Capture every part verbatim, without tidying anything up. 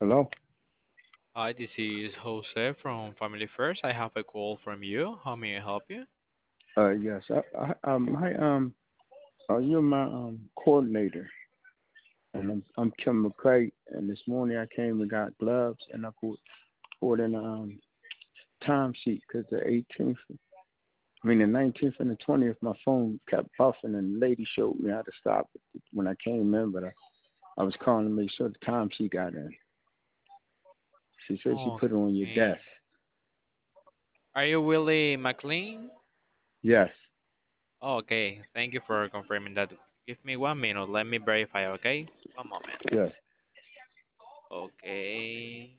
Hello? Hi, this is Jose from Family First. I have a call from you. How may I help you? Uh, yes. I, I, um, hi, um, uh, you're my um coordinator, and I'm I'm Kim McCray. And this morning I came and got gloves, and I put put in a um time sheet because the eighteenth, I mean the nineteenth and the twentieth, my phone kept buffing, and the lady showed me how to stop it when I came in, but I, I was calling to make sure the time sheet got in. She said she put it on your Okay. desk. Are you Willie McLean? Yes. Okay. Thank you for confirming that. Give me one minute. Let me verify, okay? One moment. Yes. Okay.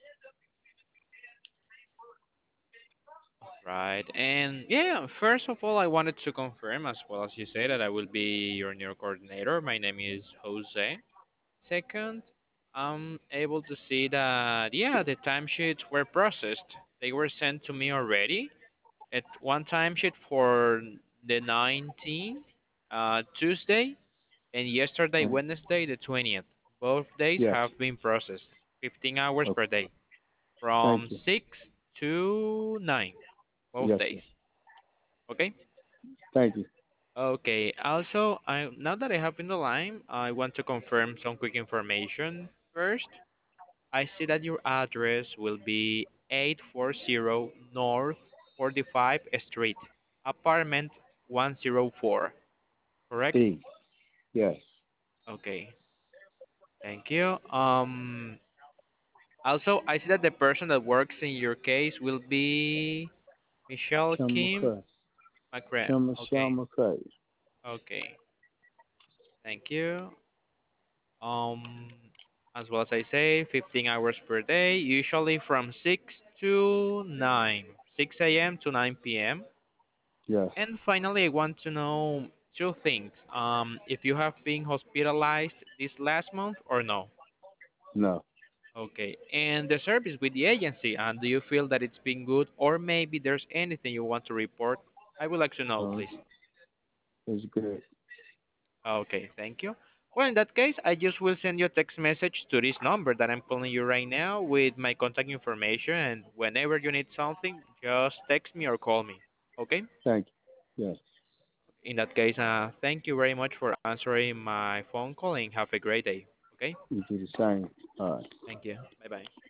Right. And yeah, first of all, I wanted to confirm, as well as you say, that I will be your new coordinator. My name is Jose. Second, I'm able to see that, yeah, the timesheets were processed. They were sent to me already. At one timesheet for the nineteenth, uh, Tuesday, and yesterday, Uh, Wednesday, the twentieth. Both days yes. have been processed. fifteen hours per Okay. day, Thank from you. six to nine, both Yes, sir. days. Okay? Thank you. Okay. Also, I now that I have in the line, I want to confirm some quick information first. I see that your address will be eight forty North forty-fifth Street, apartment one oh four, correct? D. Yes. Okay, thank you. Um, also, I see that the person that works in your case will be Michelle Kim Kim McCray. McGrath. Kim Michelle Okay, McCray. okay, thank you. Um, as well as I say, fifteen hours per day, usually from six to nine, six a m to nine p m. Yes. And finally, I want to know two things. Um, if you have been hospitalized this last month or no. No. Okay. And the service with the agency, and do you feel that it's been good, or maybe there's anything you want to report? I would like to know, Uh, please. it's good. Okay, thank you. Well, in that case, I just will send you a text message to this number that I'm calling you right now with my contact information, and whenever you need something, just text me or call me. Okay? Thank you. Yes. In that case, uh, thank you very much for answering my phone call and have a great day. Okay? You do the same. All right. Thank you. Bye bye.